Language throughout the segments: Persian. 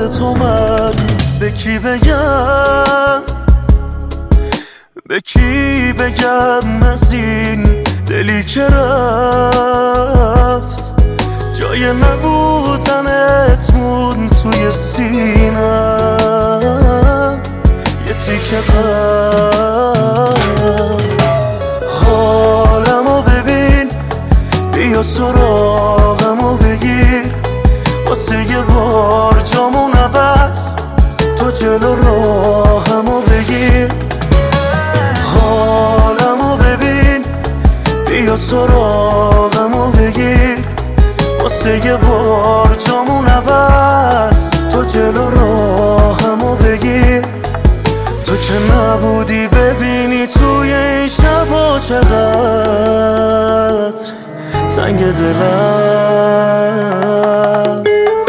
بعد تو من به کی بگم، به کی بگم از این دلی که رفت، جای نبودنت مون توی سینم یه تیکه قلب. حالمو ببین، بیا سراغمو بگیر، واسه یه بار جامون عوض تو جلو راهمو بگیر. حالمو ببین، بیا سراغمو بگیر، واسه یه بار جامون عوض تو جلو راهمو بگیر. تو که نبودی ببینی توی این شبا چقدر تنگ دلم.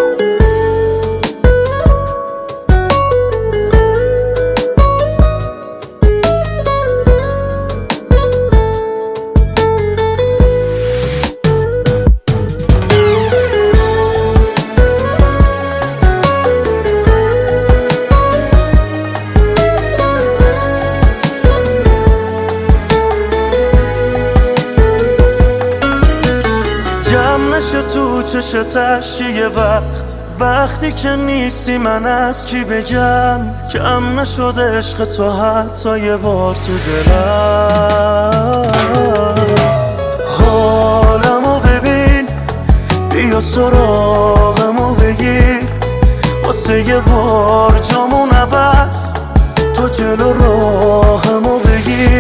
نشه تو چشت اشکی یه وقتی که نیستی من از کی بگم، کم نشده عشق تو حتی یه بار تو دلم. حالمو ببین، بیا سراغمو بگیر، واسه یه بار جامون عوض تو جلو راهمو بگیر.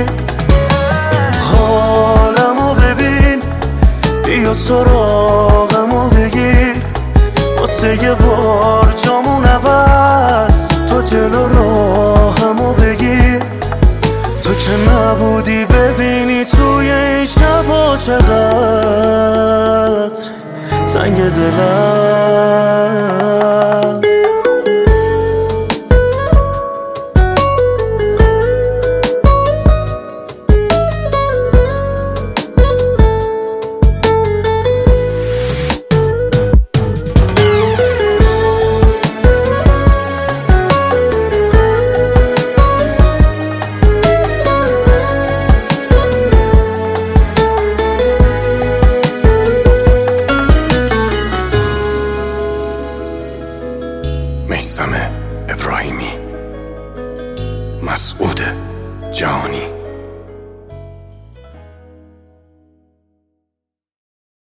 حالمو ببین، بیا سراغمو بگیر، واسه یه بار جامون عوض تو جلو راهمو بگیر. تو که نبودی ببینی توی این شبا چقدر تنگ دلم. میثم ابراهیمی، مسعود جهانی.